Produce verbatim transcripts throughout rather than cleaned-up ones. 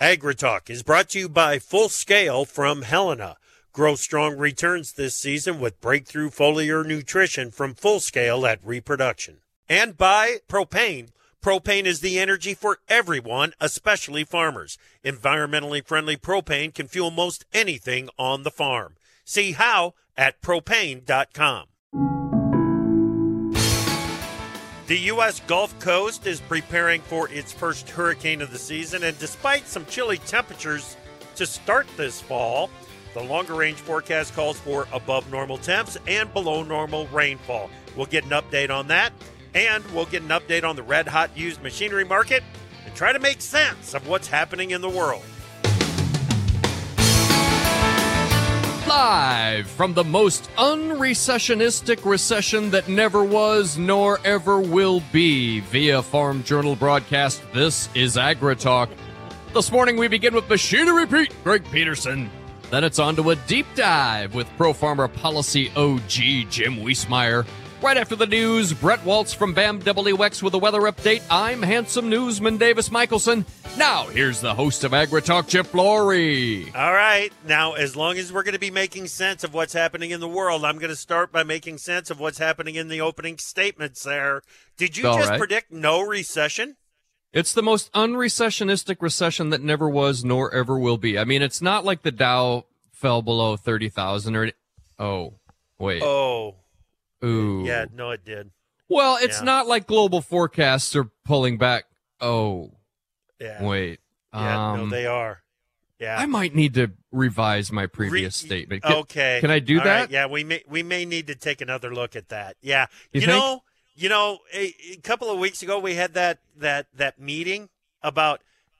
AgriTalk is brought to you by Full Scale from Helena. Grow strong returns this season with breakthrough foliar nutrition from Full Scale at Reproduction. And by Propane. Propane is the energy for everyone, especially farmers. Environmentally friendly propane can fuel most anything on the farm. See how at propane dot com. The U S Gulf Coast is preparing for its first hurricane of the season, and despite some chilly temperatures to start this fall, the longer-range forecast calls for above normal temps and below normal rainfall. We'll get an update on that, and we'll get an update on the red-hot used machinery market and try to make sense of what's happening in the world. Live from the most unrecessionistic recession that never was nor ever will be via Farm Journal broadcast, this is AgriTalk. This morning we begin with Machinery Pete, Greg Peterson. Then it's on to a deep dive with Pro Farmer Policy O G, Jim Wiesmeyer. Right after the news, Brett Waltz from B A M W X with a weather update. I'm handsome newsman Davis Michelson. Now, here's the host of AgriTalk, Chip Flory. All right. Now, as long as we're going to be making sense of what's happening in the world, I'm going to start by making sense of what's happening in the opening statements there. Did you All just right. predict no recession? It's the most unrecessionistic recession that never was nor ever will be. I mean, it's not like the Dow fell below thirty thousand or... Oh, wait. Oh. Ooh. Yeah, no, it did. Well, it's Yeah. not like global forecasts are pulling back. Oh, Yeah. wait. Yeah, um, no, they are. Yeah. I might need to revise my previous Re- statement. Can, okay. Can I do All that? right, yeah, we may we may need to take another look at that. Yeah. You You, think? know, you know, a, a couple of weeks ago we had that that that meeting about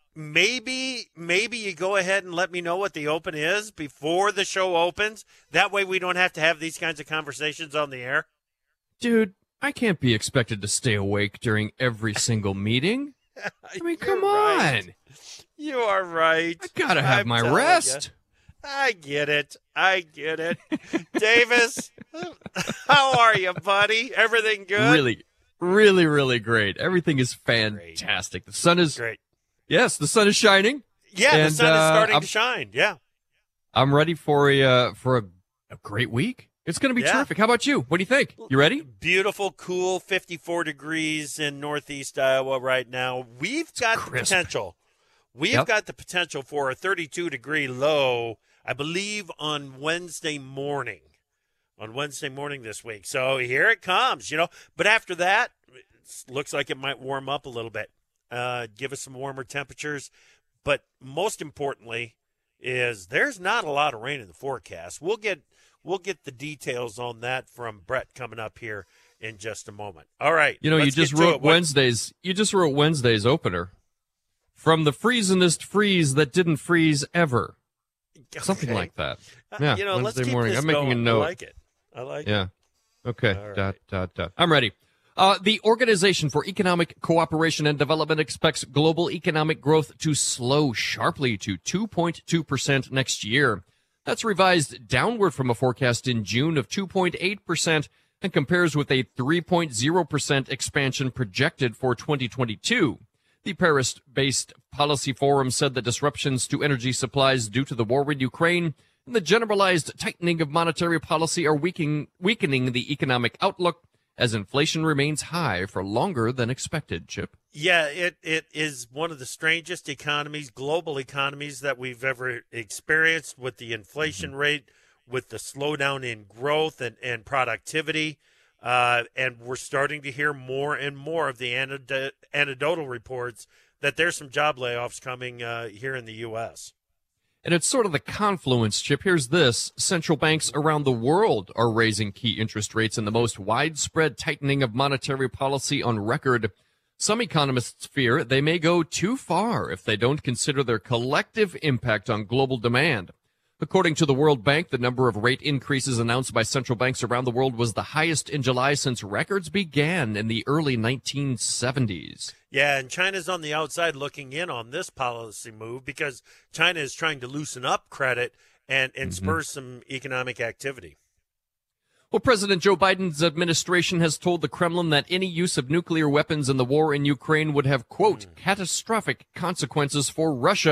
maybe maybe you go ahead and let me know what the open is before the show opens. That way we don't have to have these kinds of conversations on the air. Dude, I can't be expected to stay awake during every single meeting. I mean, come You're on. right. You are right. I gotta have I'm my telling rest. ya. I get it. I get it. Davis, how are you, buddy? Everything good? Really, really, really great. Everything is fantastic. The sun is, Great. yes, the sun is shining. Yeah, And, the sun is uh, starting I'm- to shine. Yeah. I'm ready for a, uh, for a, a great week. It's going to be Yeah. terrific. How about you? What do you think? You ready? Beautiful, cool, fifty-four degrees in northeast Iowa right now. We've got the crisp. potential. We've Yep. got the potential for a thirty-two degree low, I believe, on Wednesday morning. On Wednesday morning this week. So here it comes, you know. But after that, it looks like it might warm up a little bit. Uh, give us some warmer temperatures. But most importantly is there's not a lot of rain in the forecast. We'll get we'll get the details on that from Brett coming up here in just a moment. All right. You know, let's you just get to wrote it. What- Wednesday's, you just wrote Wednesday's opener. From the freezingest freeze that didn't freeze ever. Something Okay. like that. Uh, Yeah, you know, let's Wednesday keep morning. this I'm making a going. note. I like it. I like Yeah. it. Okay. All right. Dot, dot, dot. I'm ready. Uh, the Organization for Economic Cooperation and Development expects global economic growth to slow sharply to two point two percent next year. That's revised downward from a forecast in June of two point eight percent and compares with a three point zero percent expansion projected for twenty twenty-two. The Paris-based Policy Forum said that disruptions to energy supplies due to the war in Ukraine and the generalized tightening of monetary policy are weakening, weakening the economic outlook as inflation remains high for longer than expected, Chip. Yeah, it, it is one of the strangest economies, global economies that we've ever experienced with the inflation Mm-hmm. rate, with the slowdown in growth and, and productivity. Uh, and we're starting to hear more and more of the anecd- anecdotal reports that there's some job layoffs coming uh, here in the U S. And it's sort of the confluence, Chip. Here's this. Central banks around the world are raising key interest rates in the most widespread tightening of monetary policy on record. Some economists fear they may go too far if they don't consider their collective impact on global demand. According to the World Bank, the number of rate increases announced by central banks around the world was the highest in July since records began in the early nineteen seventies. Yeah, and China's on the outside looking in on this policy move because China is trying to loosen up credit and, and Mhm. spur some economic activity. Well, President Joe Biden's administration has told the Kremlin that any use of nuclear weapons in the war in Ukraine would have, quote, catastrophic consequences for Russia,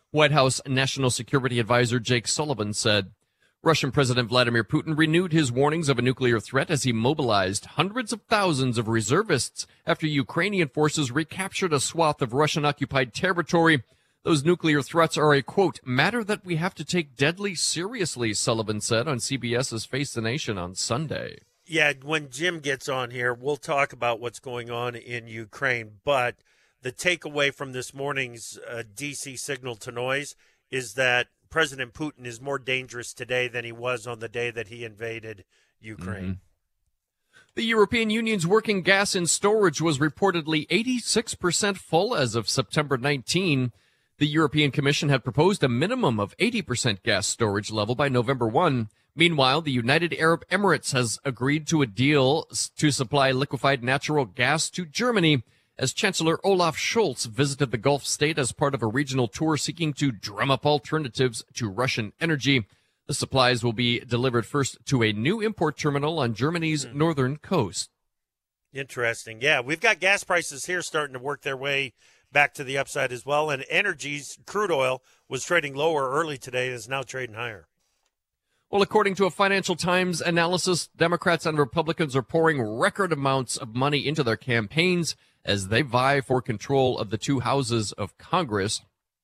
White House National Security Advisor Jake Sullivan said Russian President Vladimir Putin renewed his warnings of a nuclear threat as he mobilized hundreds of thousands of reservists after Ukrainian forces recaptured a swath of Russian-occupied territory. Those nuclear threats are a, quote, matter that we have to take deadly seriously, Sullivan said on CBS's Face the Nation on Sunday. Yeah, when Jim gets on here, we'll talk about what's going on in Ukraine. But the takeaway from this morning's uh, D C signal to noise is that President Putin is more dangerous today than he was on the day that he invaded Ukraine. Mm-hmm. The European Union's working gas in storage was reportedly eighty-six percent full as of September nineteenth. The European Commission had proposed a minimum of eighty percent gas storage level by November first. Meanwhile, the United Arab Emirates has agreed to a deal to supply liquefied natural gas to Germany as Chancellor Olaf Scholz visited the Gulf state as part of a regional tour seeking to drum up alternatives to Russian energy. The supplies will be delivered first to a new import terminal on Germany's mm. northern coast. Interesting. Yeah, we've got gas prices here starting to work their way back to the upside as well. And Energy's crude oil was trading lower early today and is now trading higher. Well, according to a Financial Times analysis, Democrats and Republicans are pouring record amounts of money into their campaigns as they vie for control of the two houses of Congress.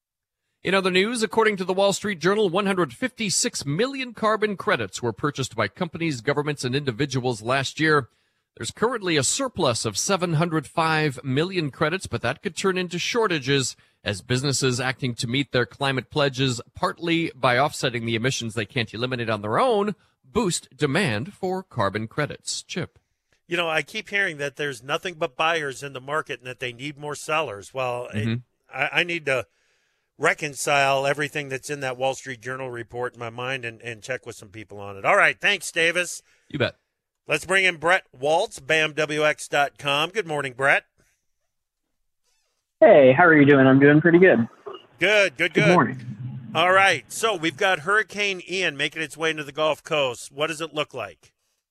In other news, according to the Wall Street Journal, one hundred fifty-six million carbon credits were purchased by companies, governments, and individuals last year. There's currently a surplus of seven hundred five million credits, but that could turn into shortages as businesses acting to meet their climate pledges, partly by offsetting the emissions they can't eliminate on their own, boost demand for carbon credits. Chip. You know, I keep hearing that there's nothing but buyers in the market and that they need more sellers. Well, mm-hmm. it, I, I need to reconcile everything that's in that Wall Street Journal report in my mind and, and check with some people on it. All right. Thanks, Davis. You bet. Let's bring in Brett Waltz, B A M W X dot com. Good morning, Brett. Hey, how are you doing? I'm doing pretty good. Good, good, good. Good morning. All right. So we've got Hurricane Ian making its way into the Gulf Coast. What does it look like?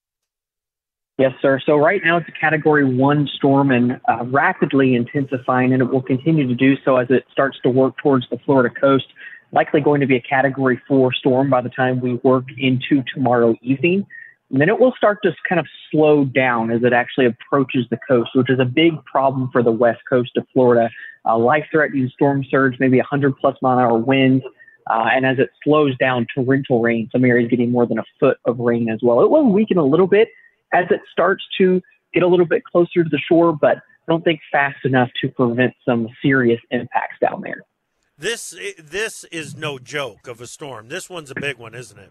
Yes, sir. So right now it's a Category one storm and uh, rapidly intensifying, and it will continue to do so as it starts to work towards the Florida coast. Likely going to be a Category four storm by the time we work into tomorrow evening. And then it will start to kind of slow down as it actually approaches the coast, which is a big problem for the west coast of Florida. Uh, life-threatening storm surge, maybe one hundred plus mile an hour winds. Uh, and as it slows down, torrential rain, some areas getting more than a foot of rain as well. It will weaken a little bit as it starts to get a little bit closer to the shore, but I don't think fast enough to prevent some serious impacts down there. This this is no joke of a storm. This one's a big one, isn't it?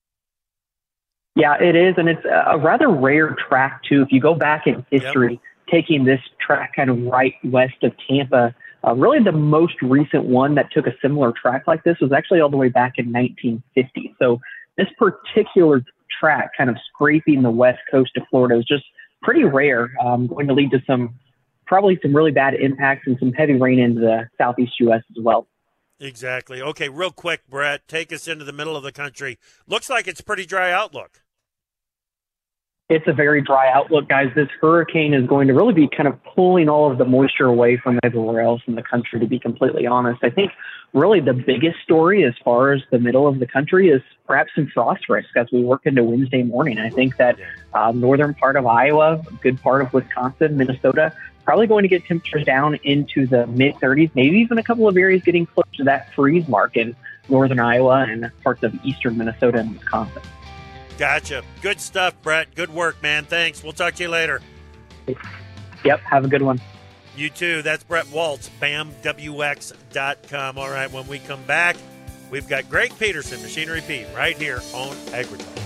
Yeah, it is, and it's a rather rare track, too. If you go back in history, yep. taking this track kind of right west of Tampa, uh, really the most recent one that took a similar track like this was actually all the way back in nineteen fifty. So this particular track kind of scraping the west coast of Florida is just pretty rare, um, going to lead to some probably some really bad impacts and some heavy rain into the southeast U S as well. Exactly. Okay, real quick, Brett, take us into the middle of the country. Looks like it's a pretty dry outlook. It's a very dry outlook, guys. This hurricane is going to really be kind of pulling all of the moisture away from everywhere else in the country, to be completely honest. I think really the biggest story as far as the middle of the country is perhaps some frost risk as we work into Wednesday morning. I think that uh, northern part of Iowa, a good part of Wisconsin, Minnesota, probably going to get temperatures down into the mid thirties, maybe even a couple of areas getting close to that freeze mark in northern Iowa and parts of eastern Minnesota and Wisconsin. Gotcha. Good stuff, Brett. Good work, man. Thanks. We'll talk to you later. Yep. Have a good one. You too. That's Brett Waltz, B A M W X dot com. All right, when we come back, we've got Greg Peterson, Machinery Pete, right here on AgriTalk.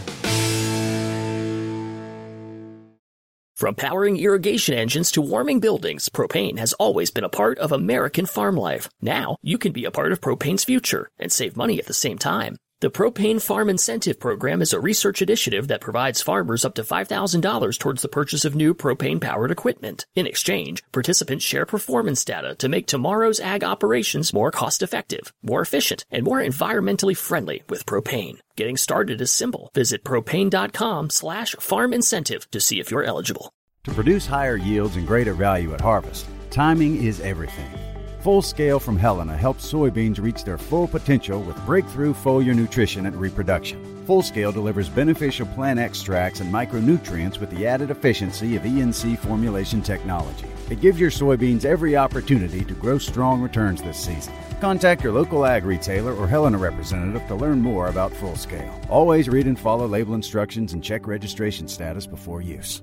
From powering irrigation engines to warming buildings, propane has always been a part of American farm life. Now, you can be a part of propane's future and save money at the same time. The Propane Farm Incentive Program is a research initiative that provides farmers up to five thousand dollars towards the purchase of new propane-powered equipment. In exchange, participants share performance data to make tomorrow's ag operations more cost-effective, more efficient, and more environmentally friendly with propane. Getting started is simple. Visit propane.com slash farm incentive to see if you're eligible. To produce higher yields and greater value at harvest, timing is everything. Full Scale from Helena helps soybeans reach their full potential with breakthrough foliar nutrition and reproduction. Full Scale delivers beneficial plant extracts and micronutrients with the added efficiency of E N C formulation technology. It gives your soybeans every opportunity to grow strong returns this season. Contact your local ag retailer or Helena representative to learn more about Full Scale. Always read and follow label instructions and check registration status before use.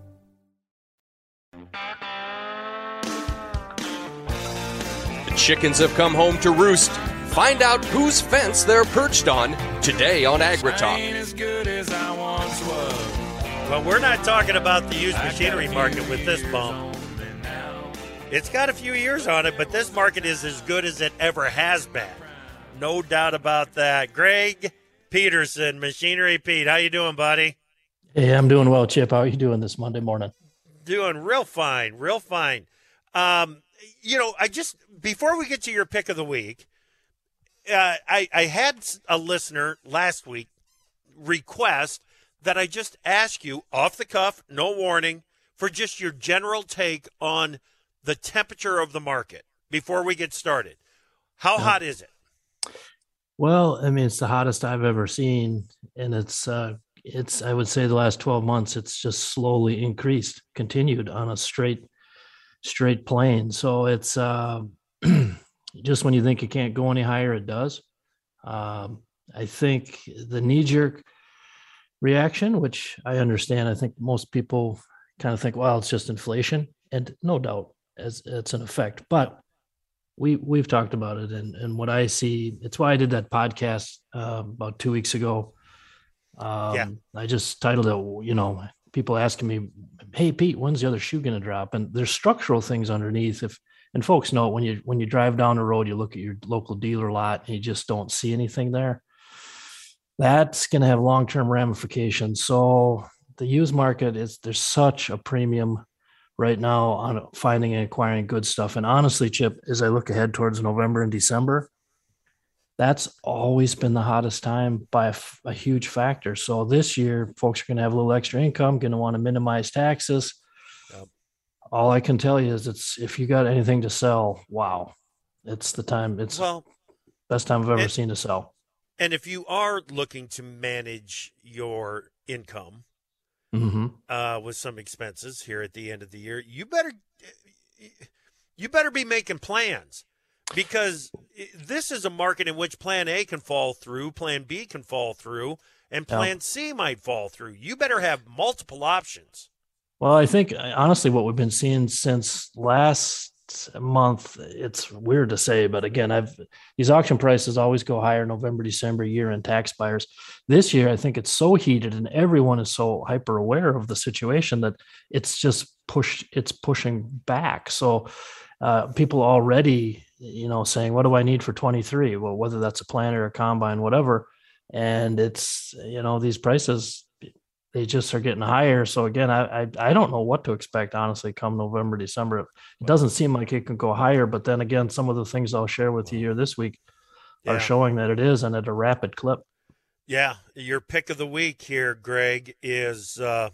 The chickens have come home to roost. Find out whose fence they're perched on today on AgriTalk. Well, we're not talking about the used machinery market with this bump. It's got a few years on it, but this market is as good as it ever has been. No doubt about that. Greg Peterson, Machinery Pete, how you doing, buddy? Hey, I'm doing well, Chip. How are you doing this Monday morning? Doing real fine, real fine. Um, you know, I just, before we get to your pick of the week, uh, I, I had a listener last week request that I just ask you off the cuff, no warning, for just your general take on the temperature of the market before we get started. How hot is it? Well, I mean, it's the hottest I've ever seen. And it's, uh, it's, I would say the last twelve months, it's just slowly increased, continued on a straight, straight plane. So it's, uh, just when you think it can't go any higher, it does. Um, I think the knee jerk reaction, which I understand, I think most people kind of think, well, it's just inflation, and no doubt as it's an effect, but we we've talked about it, and and what I see, it's why I did that podcast uh, about two weeks ago. Um, yeah. I just titled it, you know, people asking me, hey Pete, when's the other shoe going to drop? And there's structural things underneath. If and folks know, when you when you drive down the road, you look at your local dealer lot and you just don't see anything there. That's going to have long-term ramifications. So the used market is, there's such a premium right now on finding and acquiring good stuff. And honestly, Chip, as I look ahead towards November and December, that's always been the hottest time by a, a huge factor. So this year, folks are going to have a little extra income, going to want to minimize taxes. Yep. All I can tell you is it's, if you got anything to sell, wow, it's the time. It's well, best time I've ever and, seen to sell. And if you are looking to manage your income, mm-hmm. uh, with some expenses here at the end of the year, you better, you better be making plans, because this is a market in which plan A can fall through, plan B can fall through, and plan yeah. C might fall through. You better have multiple options. Well, I think honestly, what we've been seeing since last month, it's weird to say, but again, I've these auction prices always go higher November, December, year-end tax buyers. This year, I think it's so heated and everyone is so hyper aware of the situation that it's just pushed, it's pushing back. So uh, people already, you know, saying, what do I need for twenty-three? Well, whether that's a planter, a combine, whatever. And it's, you know, these prices, they just are getting higher. So again, I, I I don't know what to expect, honestly, come November, December. It doesn't seem like it can go higher. But then again, some of the things I'll share with you here this week yeah. are showing that it is, and at a rapid clip. Yeah. Your pick of the week here, Greg, is uh,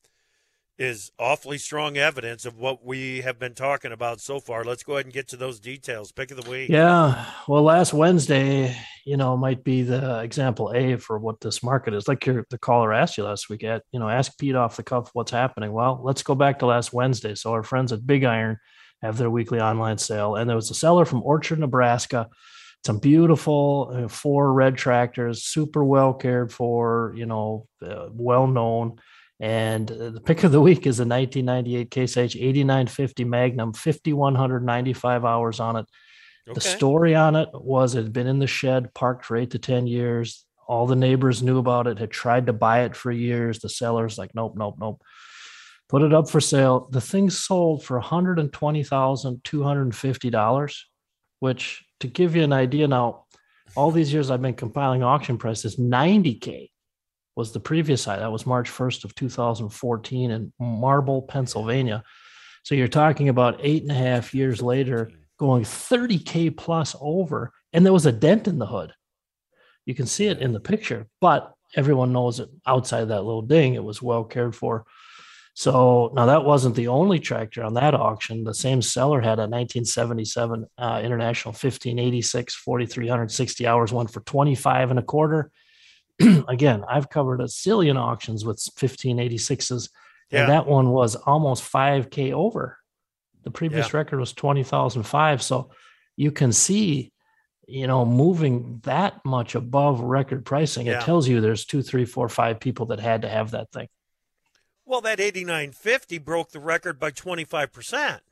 is awfully strong evidence of what we have been talking about so far. Let's go ahead and get to those details. Pick of the week. Yeah. Well, last Wednesday, you know, might be the example A for what this market is. Like your, the caller asked you last week, at, you know, ask Pete off the cuff what's happening. Well, let's go back to last Wednesday. So our friends at Big Iron have their weekly online sale, and there was a seller from Orchard, Nebraska. Some beautiful uh, four red tractors, super well cared for, you know, uh, well known. And the pick of the week is a nineteen ninety-eight Case H eighty-nine fifty Magnum, five thousand one hundred ninety-five hours on it. Okay. The story on it was it had been in the shed, parked for eight to ten years. All the neighbors knew about it, had tried to buy it for years. The seller's like, nope, nope, nope. Put it up for sale. The thing sold for one hundred twenty thousand two hundred fifty dollars, which, to give you an idea now, all these years I've been compiling auction prices, ninety K was the previous high. That was March first of two thousand fourteen in Marble, Pennsylvania. So you're talking about eight and a half years later, going thirty K plus over, and there was a dent in the hood. You can see it in the picture, but everyone knows that outside that little ding, it was well cared for. So now that wasn't the only tractor on that auction. The same seller had a nineteen seventy-seven uh, International fifteen eighty-six, forty-three sixty hours, one for twenty-five and a quarter. Again, I've covered a zillion auctions with fifteen eighty-sixes, Yeah. and that one was almost five K over. The previous Yeah. record was twenty thousand five. So you can see, you know, moving that much above record pricing, Yeah. it tells you there's two, three, four, five people that had to have that thing. Well, that eighty-nine fifty broke the record by twenty-five percent.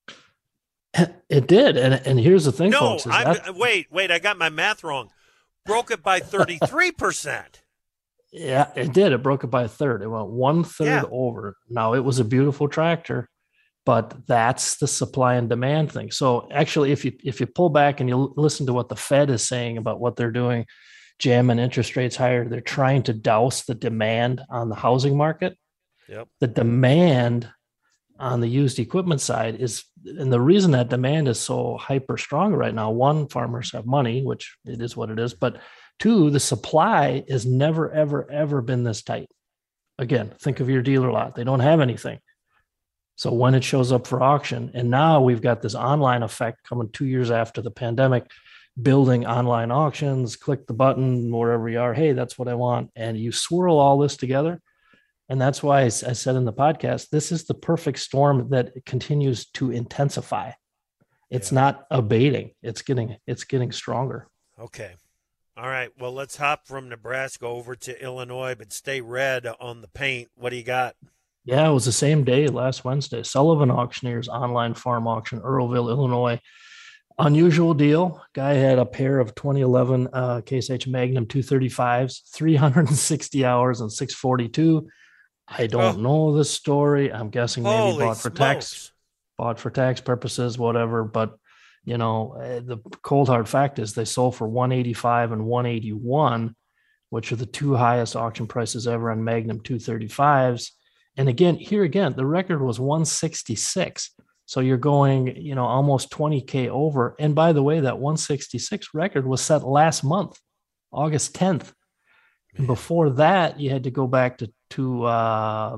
It did. And, and here's the thing, No, folks. Is I'm, that, wait, wait, I got my math wrong. Broke it by thirty-three percent. yeah, it did. It broke it by a third. It went one third Yeah. over. Now, it was a beautiful tractor, but that's the supply and demand thing. So actually, if you if you pull back and you l- listen to what the Fed is saying about what they're doing, jamming interest rates higher, they're trying to douse the demand on the housing market. Yep. The demand on the used equipment side is, and the reason that demand is so hyper strong right now, one, farmers have money, which it is what it is, but two, the supply has never, ever, ever been this tight. Again, think of your dealer lot. They don't have anything. So when it shows up for auction, and now we've got this online effect coming two years after the pandemic, building online auctions, click the button wherever you are. Hey, that's what I want. And you swirl all this together. And that's why I, s- I said in the podcast, this is the perfect storm that continues to intensify. It's Yeah. not abating. It's getting, it's getting stronger. Okay. All right. Well, let's hop from Nebraska over to Illinois, but stay red on the paint. What do you got? Yeah, it was the same day last Wednesday. Sullivan Auctioneers online farm auction, Earlville, Illinois. Unusual deal. Guy had a pair of twenty eleven uh, Case H Magnum two thirty-fives, three hundred sixty hours and six forty-two. I don't Oh. know the story. I'm guessing maybe Holy bought for tax, smokes. bought for tax purposes, whatever. But you know, uh, the cold hard fact is they sold for one eighty-five and one eighty-one, which are the two highest auction prices ever on Magnum two thirty-fives. And again, here again, the record was one sixty-six. So you're going, you know, almost twenty K over. And by the way, that one sixty-six record was set last month, August tenth. And before that, you had to go back to, to uh,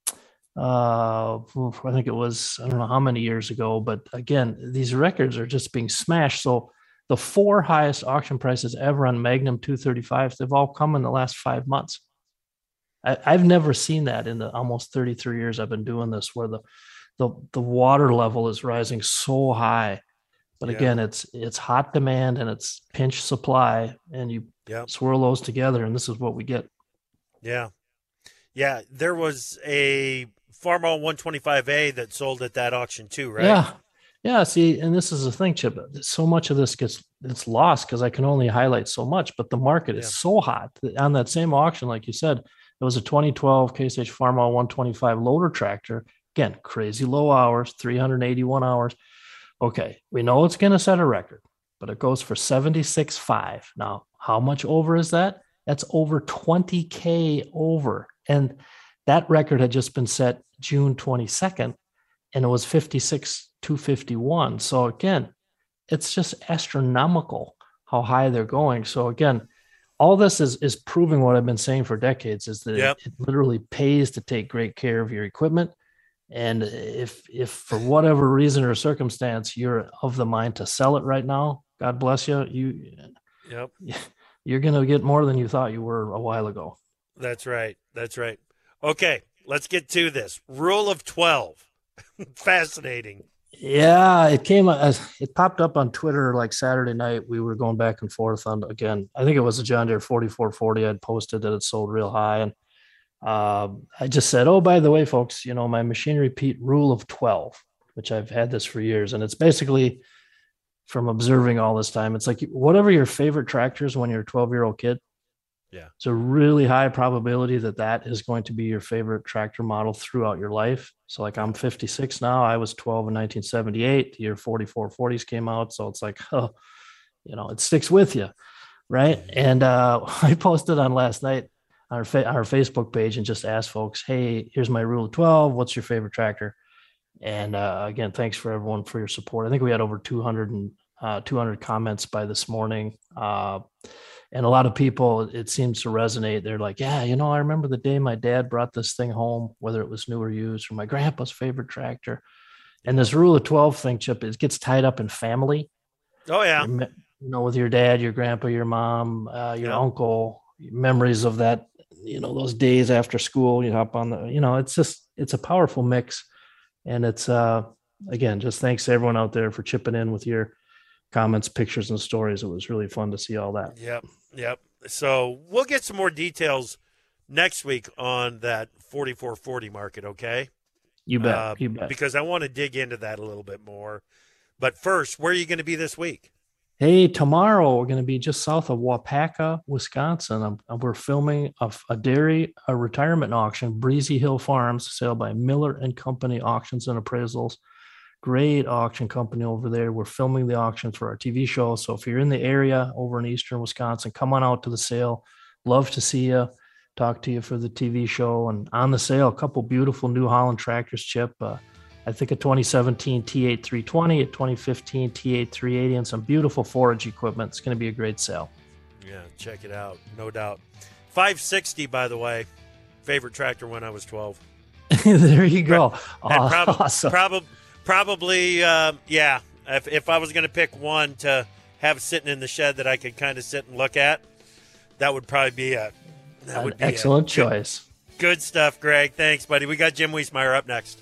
uh, I think it was, I don't know how many years ago, but again, these records are just being smashed. So the four highest auction prices ever on Magnum two thirty-fives, they've all come in the last five months. I, I've never seen that in the almost thirty-three years I've been doing this, where the the the water level is rising so high. But Yeah. again, it's it's hot demand and it's pinch supply, and you Yep. swirl those together, and this is what we get. Yeah. Yeah. There was a Farmall one twenty-five A that sold at that auction too, right? Yeah. Yeah. See, and this is the thing, Chip. So much of this gets it's lost because I can only highlight so much, but the market Yeah. is so hot. On that same auction, like you said, it was a twenty twelve Case H Farmall one twenty-five loader tractor. Again, crazy low hours, three hundred eighty-one hours. Okay, we know it's going to set a record, but it goes for seventy-six point five. Now, how much over is that? That's over twenty K over. And that record had just been set June twenty-second, and it was fifty-six two fifty-one. So again, it's just astronomical how high they're going. So again, all this is is proving what I've been saying for decades, is that Yep. it, it literally pays to take great care of your equipment. And if if for whatever reason or circumstance you're of the mind to sell it right now, God bless you, you Yep. you're going to get more than you thought you were a while ago. That's right. That's right. Okay. Let's get to this. Rule of twelve. Fascinating. Yeah, it came as it popped up on Twitter like Saturday night. We were going back and forth on, again, I think it was a John Deere forty-four forty. I'd posted that it sold real high, and um, I just said, oh, by the way, folks, you know, my Machinery Pete rule of twelve, which I've had this for years, and it's basically from observing all this time. It's like whatever your favorite tractors when you're a twelve year old kid. Yeah. It's a really high probability that that is going to be your favorite tractor model throughout your life. So like I'm fifty-six now. I was twelve in nineteen seventy-eight. The year forty-four forties came out. So it's like, oh, you know, it sticks with you. Right. And uh, I posted on last night on our, fa- our Facebook page and just asked folks, hey, here's my rule of twelve. What's your favorite tractor? And uh, again, thanks for everyone for your support. I think we had over two hundred and uh, two hundred comments by this morning. Uh, And a lot of people, it seems to resonate. They're like, yeah, you know, I remember the day my dad brought this thing home, whether it was new or used, or my grandpa's favorite tractor. And this rule of twelve thing, Chip, it gets tied up in family. Oh, yeah. You know, with your dad, your grandpa, your mom, uh, your yeah. uncle, memories of that, you know, those days after school, you hop on the, you know, it's just, it's a powerful mix. And it's, uh, again, just thanks to everyone out there for chipping in with your comments, pictures, and stories. It was really fun to see all that. Yep. Yep. So we'll get some more details next week on that forty-four forty market. Okay. You bet. Uh, you bet. Because I want to dig into that a little bit more. But first, where are you going to be this week? Hey, tomorrow we're going to be just south of Wapaka, Wisconsin. I'm, we're filming a, a dairy a retirement auction, Breezy Hill Farms, sale by Miller and Company Auctions and Appraisals. Great auction company over there. We're filming the auction for our T V show. So if you're in the area over in eastern Wisconsin, come on out to the sale. Love to see you, talk to you for the T V show. And on the sale, a couple beautiful New Holland tractors, Chip. Uh, I think a twenty seventeen T eight three twenty, a twenty fifteen T eight three eighty, and some beautiful forage equipment. It's going to be a great sale. Yeah, check it out. No doubt. five sixty, by the way. Favorite tractor when I was twelve. There you go. And prob- awesome. Prob- probably, uh, yeah. If, if I was going to pick one to have sitting in the shed that I could kind of sit and look at, that would probably be a that An would be excellent a choice. Good, good stuff, Greg. Thanks, buddy. We got Jim Wiesmeyer up next.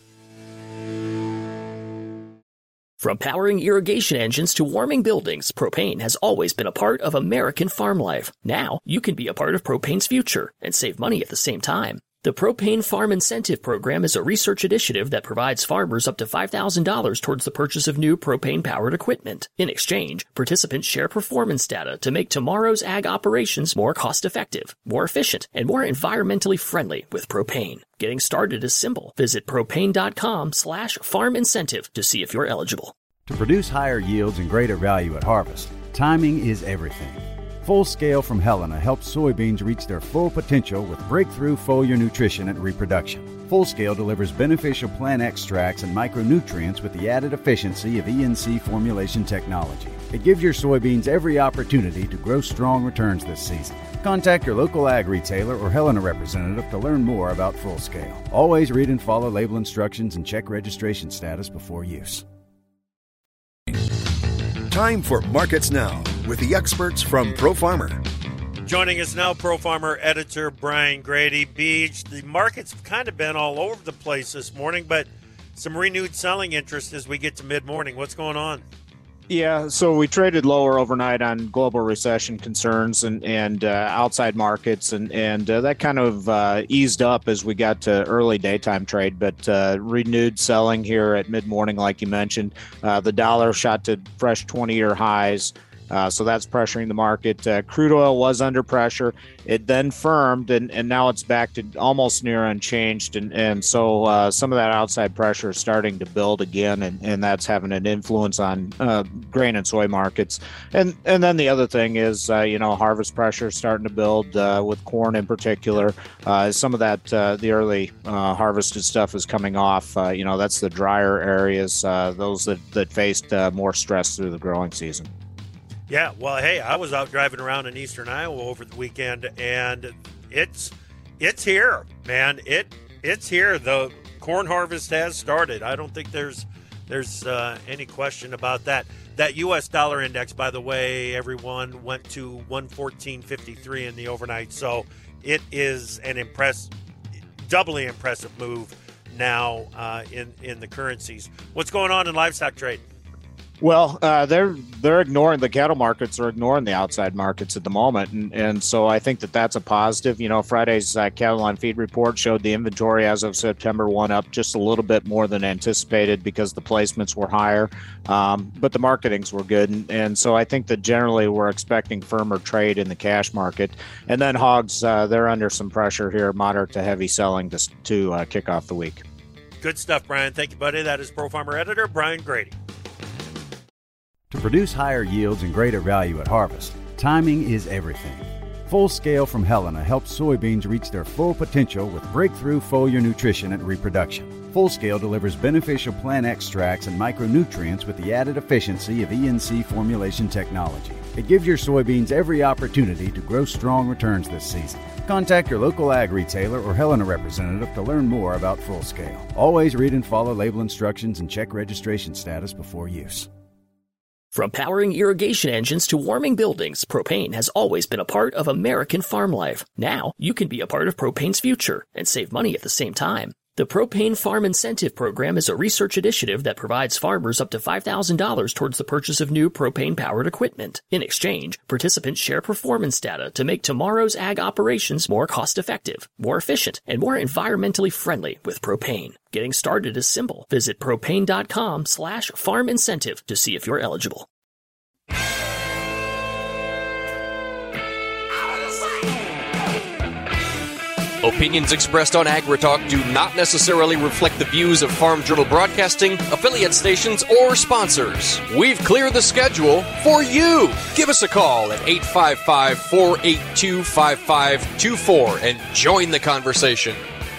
From powering irrigation engines to warming buildings, propane has always been a part of American farm life. Now, you can be a part of propane's future and save money at the same time. The Propane Farm Incentive Program is a research initiative that provides farmers up to five thousand dollars towards the purchase of new propane-powered equipment. In exchange, participants share performance data to make tomorrow's ag operations more cost-effective, more efficient, and more environmentally friendly with propane. Getting started is simple. Visit propane.com slash farm incentive to see if you're eligible. To produce higher yields and greater value at harvest, timing is everything. Full Scale from Helena helps soybeans reach their full potential with breakthrough foliar nutrition and reproduction. Full Scale delivers beneficial plant extracts and micronutrients with the added efficiency of E N C formulation technology. It gives your soybeans every opportunity to grow strong returns this season. Contact your local ag retailer or Helena representative to learn more about Full Scale. Always read and follow label instructions and check registration status before use. Time for Markets Now with the experts from ProFarmer. Joining us now, ProFarmer editor Brian Grady. Beach, the market's kind of been all over the place this morning, but some renewed selling interest as we get to mid-morning. What's going on? Yeah, so we traded lower overnight on global recession concerns and and uh, outside markets, and and uh, that kind of uh, eased up as we got to early daytime trade. But uh, renewed selling here at mid morning, like you mentioned, uh, the dollar shot to fresh twenty-year highs. Uh, so that's pressuring the market. Uh, crude oil was under pressure. It then firmed, and, and now it's back to almost near unchanged. And, and so uh, some of that outside pressure is starting to build again, and, and that's having an influence on uh, grain and soy markets. And and then the other thing is, uh, you know, harvest pressure starting to build uh, with corn in particular. Uh, some of that, uh, the early uh, harvested stuff is coming off. Uh, you know, that's the drier areas, uh, those that, that faced uh, more stress through the growing season. Yeah, well, hey, I was out driving around in eastern Iowa over the weekend, and it's it's here, man. It it's here. The corn harvest has started. I don't think there's there's uh, any question about that. That U S dollar index, by the way, everyone went to one fourteen fifty-three in the overnight, so it is an impress, doubly impressive move now uh, in in the currencies. What's going on in livestock trade? Well, uh, they're they're ignoring the cattle markets are ignoring the outside markets at the moment, and and so I think that that's a positive. You know, Friday's uh, cattle on feed report showed the inventory as of September one up just a little bit more than anticipated because the placements were higher, um, but the marketings were good, and, and so I think that generally we're expecting firmer trade in the cash market. And then hogs, uh, they're under some pressure here, moderate to heavy selling to to uh, kick off the week. Good stuff, Brian. Thank you, buddy. That is ProFarmer editor Brian Grady. To produce higher yields and greater value at harvest, timing is everything. Full Scale from Helena helps soybeans reach their full potential with breakthrough foliar nutrition and reproduction. Fullscale delivers beneficial plant extracts and micronutrients with the added efficiency of E N C formulation technology. It gives your soybeans every opportunity to grow strong returns this season. Contact your local ag retailer or Helena representative to learn more about Fullscale. Always read and follow label instructions and check registration status before use. From powering irrigation engines to warming buildings, propane has always been a part of American farm life. Now, you can be a part of propane's future and save money at the same time. The Propane Farm Incentive Program is a research initiative that provides farmers up to five thousand dollars towards the purchase of new propane-powered equipment. In exchange, participants share performance data to make tomorrow's ag operations more cost-effective, more efficient, and more environmentally friendly with propane. Getting started is simple. Visit propane.com slash farm incentive to see if you're eligible. Opinions expressed on AgriTalk do not necessarily reflect the views of Farm Journal Broadcasting, affiliate stations, or sponsors. We've cleared the schedule for you. Give us a call at eight five five, four eight two, five five two four and join the conversation.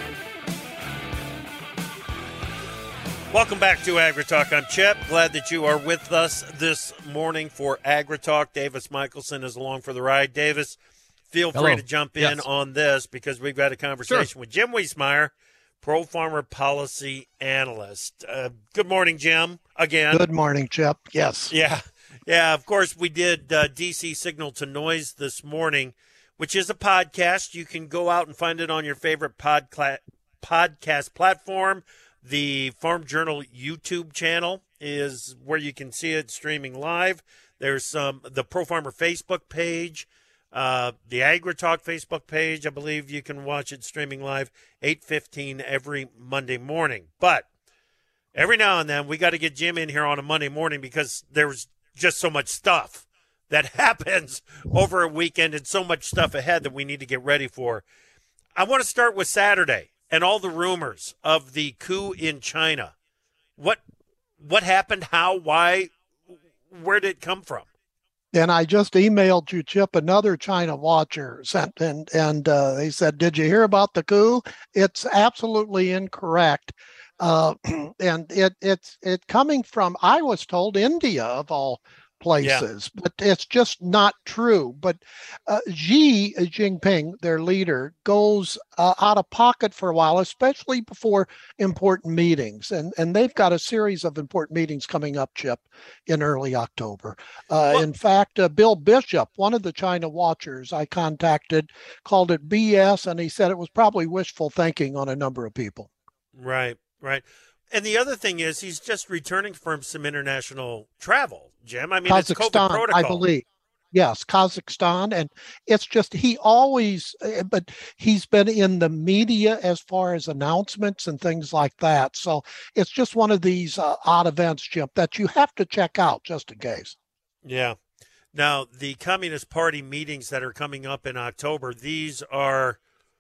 Welcome back to AgriTalk. I'm Chip. Glad that you are with us this morning for AgriTalk. Davis Michelson is along for the ride. Davis, feel free Hello. to jump in Yes. on this because we've got a conversation Sure. with Jim Wiesmeyer, Pro Farmer Policy Analyst. Uh, good morning, Jim, again. Good morning, Chip. Yes. Yeah, yeah. Of course, we did uh, D C Signal to Noise this morning, which is a podcast. You can go out and find it on your favorite podcla- podcast platform. The Farm Journal YouTube channel is where you can see it streaming live. There's some the Pro Farmer Facebook page, uh, the AgriTalk Facebook page. I believe you can watch it streaming live eight fifteen every Monday morning. But every now and then we got to get Jim in here on a Monday morning because there's just so much stuff that happens over a weekend and so much stuff ahead that we need to get ready for. I want to start with Saturday and all the rumors of the coup in China. What what happened? How? Why? Where did it come from? And I just emailed you, Chip, another China watcher sent, and and uh, they said, "Did you hear about the coup?" It's absolutely incorrect, uh, and it it's it coming from, I was told, India of all places, yeah. But it's just not true. But uh, Xi Jinping, their leader, goes uh, out of pocket for a while, especially before important meetings. And, and they've got a series of important meetings coming up, Chip, in early October. Uh, well, in fact, uh, Bill Bishop, one of the China watchers I contacted, called it B S, and he said it was probably wishful thinking on a number of people. Right, right. And the other thing is he's just returning from some international travel, Jim. I mean, it's COVID protocol. I believe. Yes, Kazakhstan. And it's just, he always, but he's been in the media as far as announcements and things like that. So it's just one of these uh, odd events, Jim, that you have to check out just in case. Yeah. Now, the Communist Party meetings that are coming up in October, these are,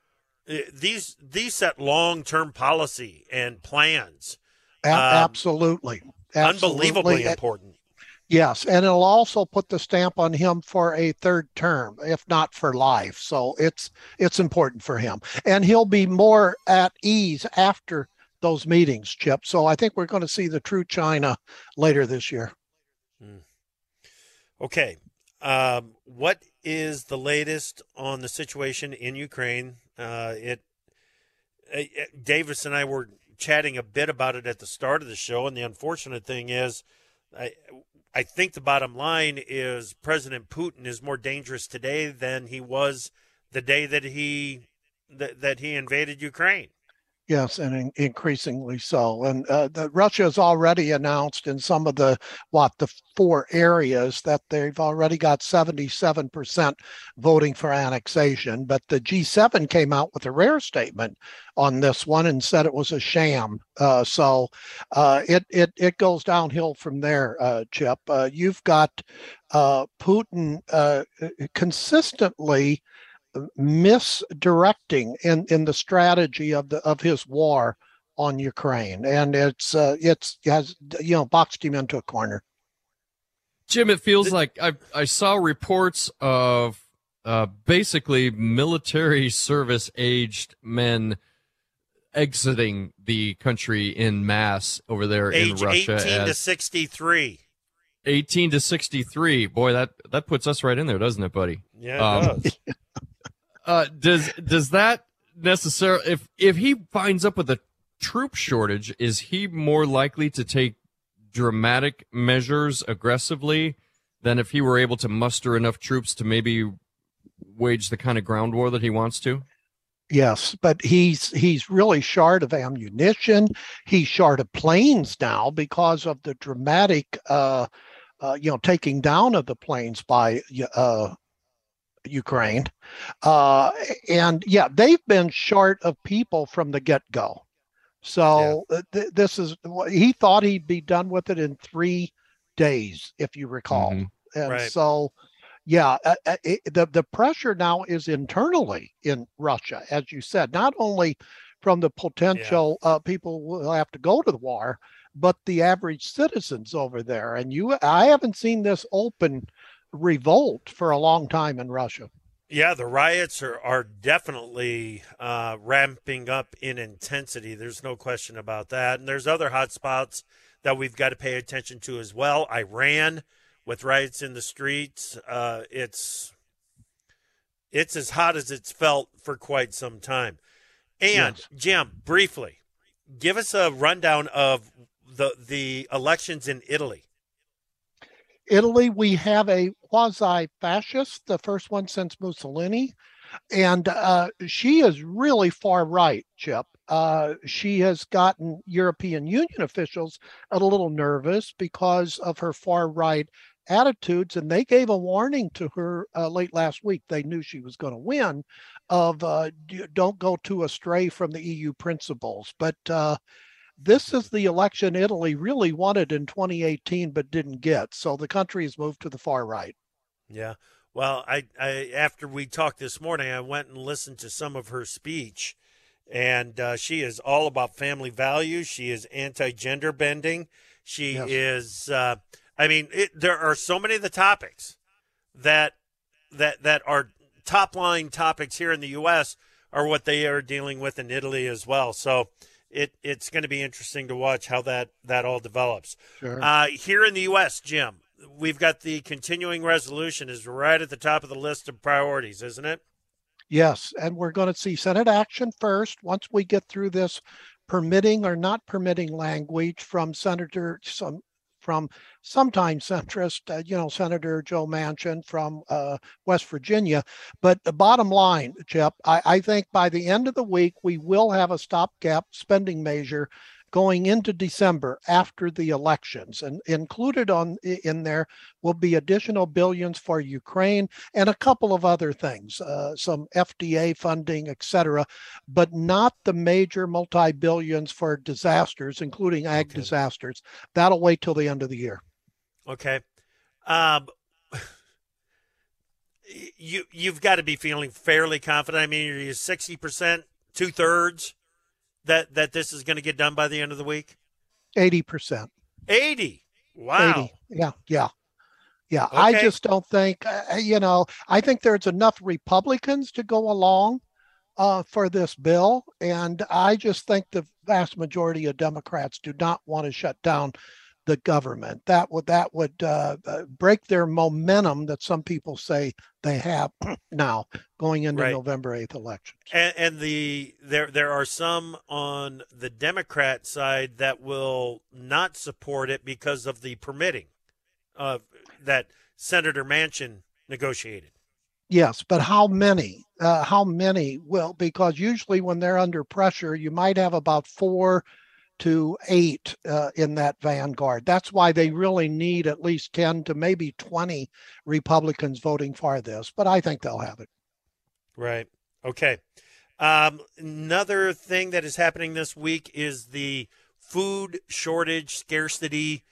these, these set long-term policy and plans. A- absolutely. Um, absolutely. Unbelievably important. Yes, and it'll also put the stamp on him for a third term, if not for life. So it's it's important for him. And he'll be more at ease after those meetings, Chip. So I think we're going to see the true China later this year. Hmm. Okay. Um, what is the latest on the situation in Ukraine? Uh, it, it Davis and I were chatting a bit about it at the start of the show, and the unfortunate thing is I, I think the bottom line is President Putin is more dangerous today than he was the day that he that, that he invaded Ukraine. Yes, and in, increasingly so. And uh, the, Russia has already announced in some of the, what, the four areas that they've already got seventy-seven percent voting for annexation. But the G seven came out with a rare statement on this one and said it was a sham. Uh, so uh, it, it, it goes downhill from there, uh, Chip. Uh, you've got uh, Putin uh, consistently misdirecting in, in the strategy of the of his war on Ukraine, and it's uh, it's has you know boxed him into a corner. Jim, it feels like I I saw reports of uh, basically military service aged men exiting the country in mass over there Age in Russia. eighteen to as sixty-three. eighteen to sixty-three. Boy, that, that puts us right in there, doesn't it, buddy? Yeah, it Um, does. Uh, does does that necessarily, if if he finds up with a troop shortage, is he more likely to take dramatic measures aggressively than if he were able to muster enough troops to maybe wage the kind of ground war that he wants to? Yes, but he's he's really short of ammunition. He's short of planes now because of the dramatic, uh, uh, you know, taking down of the planes by uh, Ukraine. Uh, and yeah, they've been short of people from the get-go. So yeah. th- this is, he thought he'd be done with it in three days, if you recall. Mm-hmm. And right. so, yeah, uh, it, the, the pressure now is internally in Russia, as you said, not only from the potential yeah. uh, people who will have to go to the war, but the average citizens over there. And you, I haven't seen this open revolt for a long time in Russia. Yeah, the riots are, are definitely uh, ramping up in intensity. There's no question about that. And there's other hot spots that we've got to pay attention to as well. Iran, with riots in the streets, uh, it's it's as hot as it's felt for quite some time. And, yes. Jim, briefly, give us a rundown of the the elections in Italy. Italy, we have a quasi-fascist, the first one since Mussolini, and uh, she is really far right, Chip. Uh, she has gotten European Union officials a little nervous because of her far right attitudes, and they gave a warning to her uh, late last week. They knew she was going to win of uh, don't go too astray from the E U principles. But uh, this is the election Italy really wanted in twenty eighteen but didn't get. So the country has moved to the far right. Yeah. Well, I, I after we talked this morning, I went and listened to some of her speech, and uh, she is all about family values. She is anti-gender bending. She yes. is, uh, I mean, it, there are so many of the topics that that that are top-line topics here in the U S are what they are dealing with in Italy as well. So It it's going to be interesting to watch how that, that all develops. Sure. Uh, here in the U S, Jim, we've got the continuing resolution is right at the top of the list of priorities, isn't it? Yes, and we're going to see Senate action first. Once we get through this permitting or not permitting language from Senator some from sometimes centrist, uh, you know, Senator Joe Manchin from uh, West Virginia. But the bottom line, Chip, I, I think by the end of the week, we will have a stopgap spending measure going into December after the elections. And included on in there will be additional billions for Ukraine and a couple of other things, uh, some F D A funding, et cetera, but not the major multi-billions for disasters, including ag okay. disasters. That'll wait till the end of the year. Okay. Um, you, you've got to be feeling fairly confident. I mean, are you sixty percent, two-thirds? That that this is going to get done by the end of the week? eighty percent. eighty. Wow. eighty. Yeah, yeah. Yeah, okay. I just don't think, uh, you know, I think there's enough Republicans to go along uh, for this bill. And I just think the vast majority of Democrats do not want to shut down the government. That would that would uh, break their momentum that some people say they have now going into right. November eighth elections. And, and the there there are some on the Democrat side that will not support it because of the permitting uh, that Senator Manchin negotiated. Yes, but how many? Uh, how many will? Because usually when they're under pressure, you might have about four to eight uh, in that vanguard. That's why they really need at least ten to maybe twenty Republicans voting for this, but I think they'll have it. Right. Okay. Um, another thing that is happening this week is the food shortage, scarcity,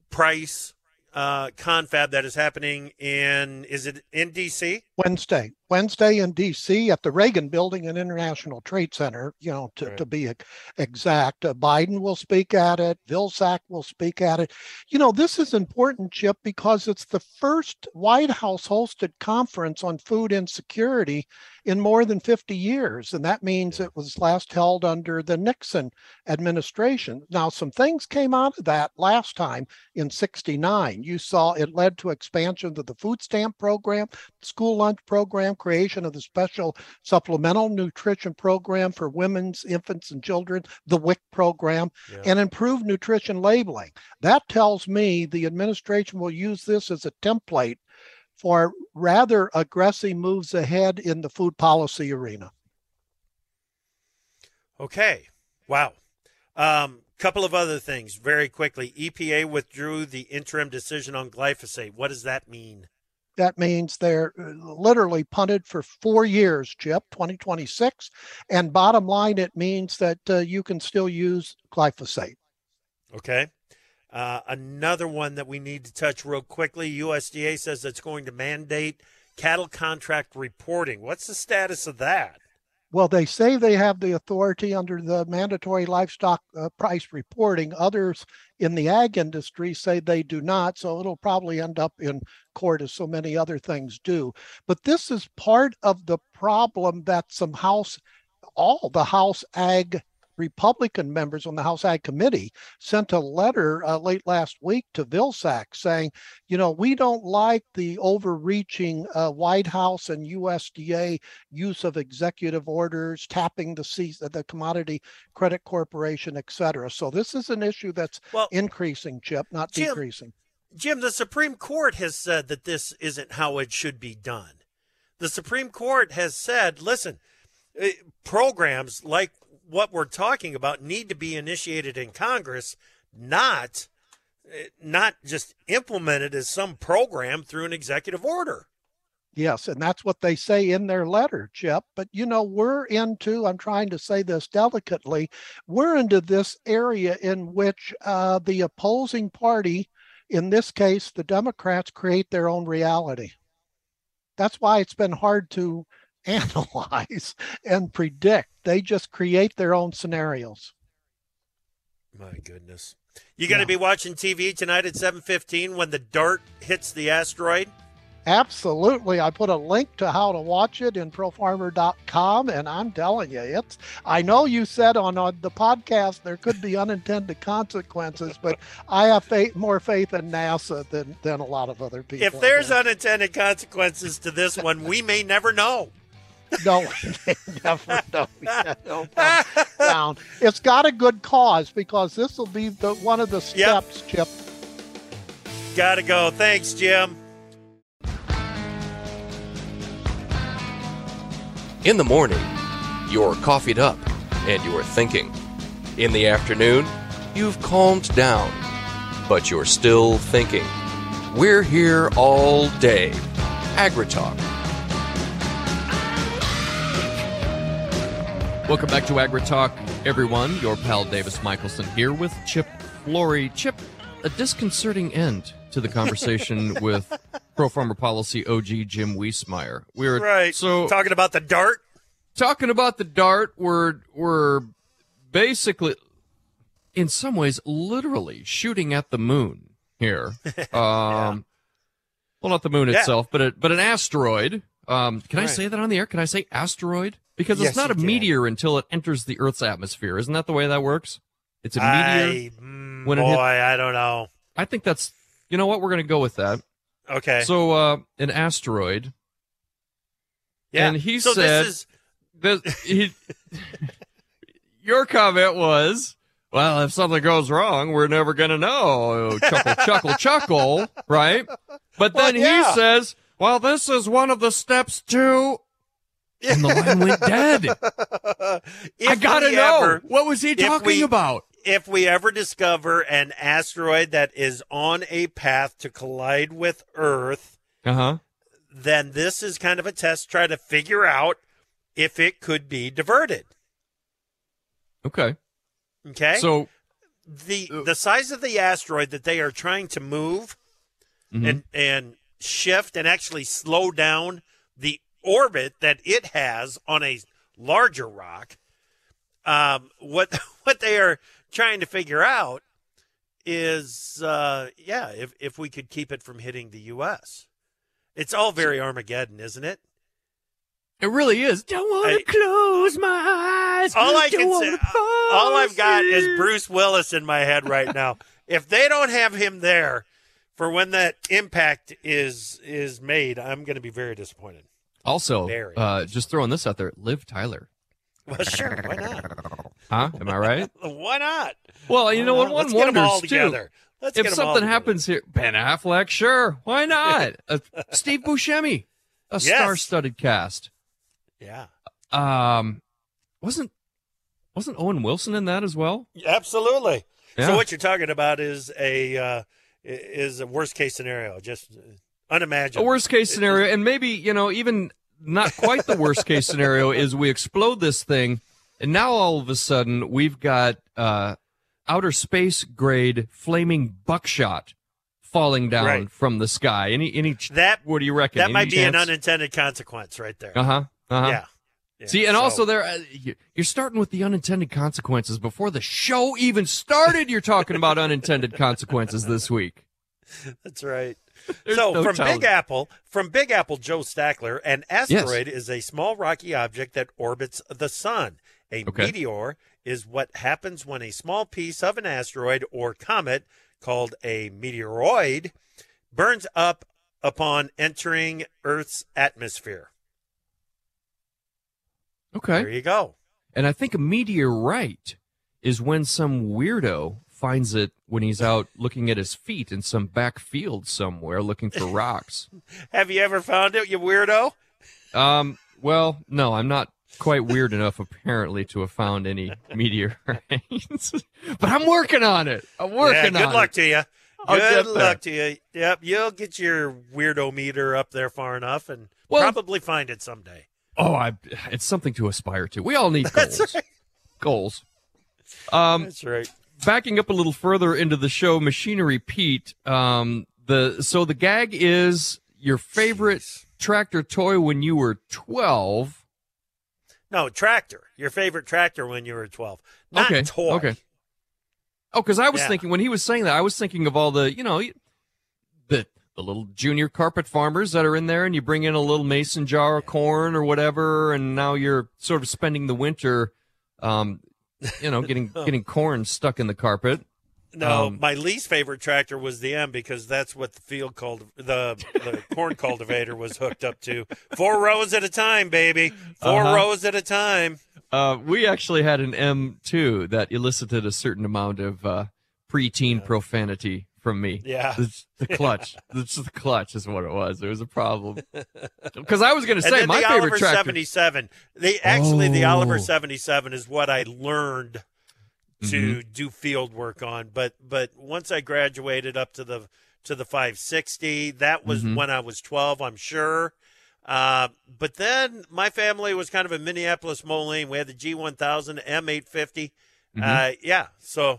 price uh, confab that is happening in, is it in D C? Wednesday. Wednesday in D C at the Reagan Building and International Trade Center, you know, to, right. to be exact. Uh, Biden will speak at it. Vilsack will speak at it. You know, this is important, Chip, because it's the first White House hosted conference on food insecurity in more than fifty years. And that means it was last held under the Nixon administration. Now, some things came out of that last time in sixty-nine. You saw it led to expansion of the food stamp program, school lunch program, creation of the special supplemental nutrition program for women's, infants, and children, the W I C program, yeah. and improved nutrition labeling. That tells me the administration will use this as a template for rather aggressive moves ahead in the food policy arena. Okay. Wow. Um, couple of other things very quickly. E P A withdrew the interim decision on glyphosate. What does that mean? That means they're literally punted for four years, Chip, twenty twenty-six. And bottom line, it means that uh, you can still use glyphosate. Okay. Uh, another one that we need to touch real quickly, U S D A says it's going to mandate cattle contract reporting. What's the status of that? Well, they say they have the authority under the mandatory livestock uh, price reporting. Others in the ag industry say they do not, so it'll probably end up in court as so many other things do. But this is part of the problem that some House, all the House ag Republican members on the House Ag Committee sent a letter uh, late last week to Vilsack saying, you know, we don't like the overreaching uh, White House and U S D A use of executive orders, tapping the C- the Commodity Credit Corporation, et cetera. So this is an issue that's well, increasing, Chip, not Jim, decreasing. Jim, the Supreme Court has said that this isn't how it should be done. The Supreme Court has said, listen, programs like what we're talking about need to be initiated in Congress, not not just implemented as some program through an executive order. Yes, and that's what they say in their letter, Chip. But, you know, we're into, I'm trying to say this delicately, we're into this area in which uh, the opposing party, in this case, the Democrats, create their own reality. That's why it's been hard to analyze and predict. They just create their own scenarios. My goodness. You going to yeah. be watching T V tonight at seven fifteen when the dart hits the asteroid? Absolutely. I put a link to how to watch it in pro farmer dot com, and I'm telling you, it's, I know you said on, on the podcast there could be unintended consequences, but I have faith, more faith in NASA than, than a lot of other people. If there's unintended consequences to this one, we may never know. No, never know. Yeah, no down. It's got a good cause because this will be the one of the steps, yep. Chip. Gotta go. Thanks, Jim. In the morning, you're coffeeed up and you're thinking. In the afternoon, you've calmed down, but you're still thinking. We're here all day. AgriTalk. Welcome back to AgriTalk, everyone. Your pal Davis Michelson here with Chip Flory. Chip, a disconcerting end to the conversation with Pro Farmer Policy O G Jim Wiesmeyer. We're right. So talking about the dart. Talking about the dart, we're we're basically, in some ways, literally shooting at the moon here. Um, yeah. Well, not the moon yeah. itself, but a, but an asteroid. Um, can right. I say that on the air? Can I say asteroid? Because it's yes, not a can. meteor until it enters the Earth's atmosphere. Isn't that the way that works? It's a meteor. I, mm, when boy, it hit, I don't know. I think that's, you know what, we're going to go with that. Okay. So, uh, an asteroid. Yeah. And he so said, this is... this, he, your comment was, well, if something goes wrong, we're never going to know. Chuckle, chuckle, chuckle, right? But then well, yeah. he says, well, this is one of the steps to... And the line went dead. I gotta know. Ever, what was he talking we, about? If we ever discover an asteroid that is on a path to collide with Earth, uh-huh. then this is kind of a test to try to figure out if it could be diverted. Okay. Okay. So the the size of the asteroid that they are trying to move mm-hmm. and and shift and actually slow down the orbit that it has on a larger rock. Um, what what they are trying to figure out is, uh, yeah, if if we could keep it from hitting the U S. It's all very Armageddon, isn't it? It really is. Don't want to close my eyes. All I Don't can wanna say, all I've got is Bruce Willis in my head right now. If they don't have him there for when that impact is is made, I'm going to be very disappointed. Also, Very. uh, just throwing this out there, Liv Tyler. Well, sure, why not? Huh? Am I right? Why not? Well, you know what? Let's One get them all wonders, too. together. Let's If get 'em all something together. happens here, Ben Affleck, sure. Why not? uh, Steve Buscemi, a Yes. star-studded cast. Yeah, Um, wasn't wasn't Owen Wilson in that as well? absolutely. Yeah. So what you're talking about is a uh, is a worst case scenario, just unimaginable. A worst case scenario, and maybe, you know, even not quite the worst case scenario is we explode this thing, and now all of a sudden we've got uh, outer space grade flaming buckshot falling down Right. from the sky. Any any That what do you reckon? that Any might be an chance? unintended consequence right there. Uh huh. Uh huh. Yeah. Yeah. See, and So- also there, uh, you- you're starting with the unintended consequences before the show even started. You're talking about unintended consequences this week. That's right. There's so no from telling. Big Apple, from Big Apple, Joe Stackler, an asteroid is a small rocky object that orbits the sun. A Okay. meteor is what happens when a small piece of an asteroid or comet, called a meteoroid, burns up upon entering Earth's atmosphere. Okay. There you go. And I think a meteorite is when some weirdo finds it when he's out looking at his feet in some back field somewhere looking for rocks. Have you ever found it, you weirdo? Um, well, no, I'm not quite weird enough apparently to have found any meteorites. But I'm working on it. I'm working yeah, on good luck it. to you. I'll Good get there. luck to you. Yep, you'll get your weirdo meter up there far enough and Well- probably find it someday. Oh, I, it's something to aspire to. We all need goals. That's right. Goals. Um, That's right. backing up a little further into the show, Machinery Pete. Um, the so the gag is your favorite Jeez. tractor toy when you were twelve. No, tractor. Your favorite tractor when you were twelve. Not Okay, toy. okay. Oh, because I was Yeah. thinking when he was saying that, I was thinking of all the, you know, the the little junior carpet farmers that are in there, and you bring in a little mason jar of corn or whatever, and now you're sort of spending the winter, um, you know, getting getting corn stuck in the carpet. No, Um, my least favorite tractor was the M because that's what the field called the the corn cultivator was hooked up to. Four rows at a time, baby. Four Uh-huh. rows at a time. Uh, we actually had an M two that elicited a certain amount of uh, preteen profanity from me. Yeah. It's the clutch. It's the clutch is what it was. There was a problem. Because I was going to And say then my the favorite Oliver tractor. seventy-seven. They actually the Oh. Oliver seventy-seven is what I learned to Mm-hmm. do field work on. But but once I graduated up to the to the five sixty, that was Mhm. when I was twelve, I'm sure. Uh, but then my family was kind of a Minneapolis Moline. We had the G one thousand, M eight fifty. Mhm. Uh, yeah, so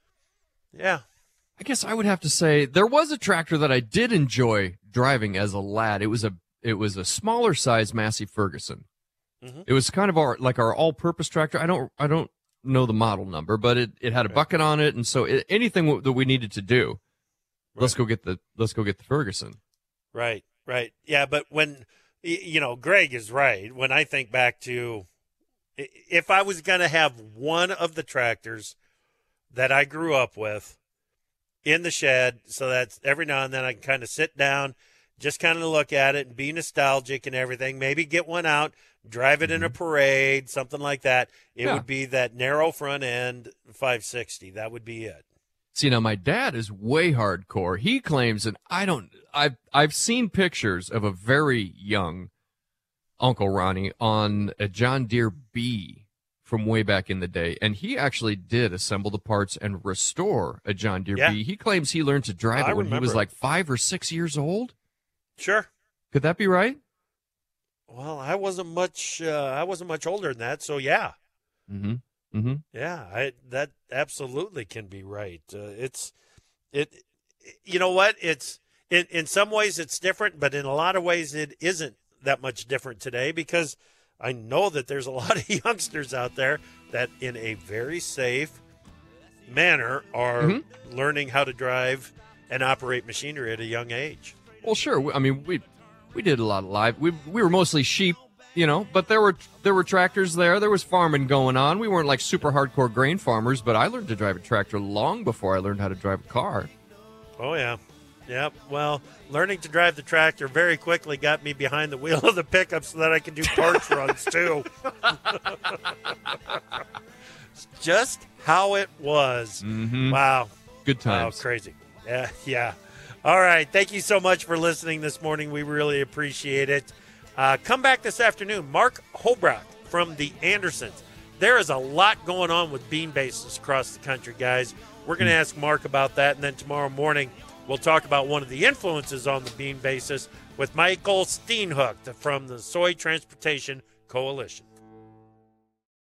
yeah. I guess I would have to say there was a tractor that I did enjoy driving as a lad. It was a it was a smaller size Massey Ferguson. Mhm. It was kind of our like our all-purpose tractor. I don't I don't know the model number, but it, it had a bucket on it, and so it, anything w- that we needed to do, let's go get the let's go get the Ferguson. Right, right. Yeah, but when, y- you know, Greg is right. When I think back to, i- if I was going to have one of the tractors that I grew up with in the shed, so that every now and then I can kind of sit down, just kind of look at it and be nostalgic and everything, maybe get one out, drive it in a parade, something like that, it Yeah. would be that narrow front end five sixty. That would be it. See, now my dad is way hardcore. He claims, and I don't. I've I've seen pictures of a very young Uncle Ronnie on a John Deere B from way back in the day, and he actually did assemble the parts and restore a John Deere Yeah. B. He claims he learned to drive I it when he was remember it. like five or six years old. Sure. Could that be right? Well, I wasn't much. Uh, I wasn't much older than that, so yeah. Mm-hmm. Mm-hmm. Yeah, I, that absolutely can be right. Uh, it's it. You know what? It's in in some ways it's different, but in a lot of ways it isn't that much different today because I know that there's a lot of youngsters out there that in a very safe manner are Mm-hmm. learning how to drive and operate machinery at a young age. Well, sure. I mean, we we did a lot of live. We we were mostly sheep, you know, but there were there were tractors there. There was farming going on. We weren't like super hardcore grain farmers, but I learned to drive a tractor long before I learned how to drive a car. Oh, yeah. Yep. Well, learning to drive the tractor very quickly got me behind the wheel of the pickup so that I could do parts runs, too. Just how it was. Mm-hmm. Wow. Good times. Oh, crazy. Yeah, yeah. All right. Thank you so much for listening this morning. We really appreciate it. Uh, come back this afternoon. Mark Holbrook from the Andersons. There is a lot going on with bean bases across the country, guys. We're going to ask Mark about that, and then tomorrow morning we'll talk about one of the influences on the bean basis with Michael Steenhoek from the Soy Transportation Coalition.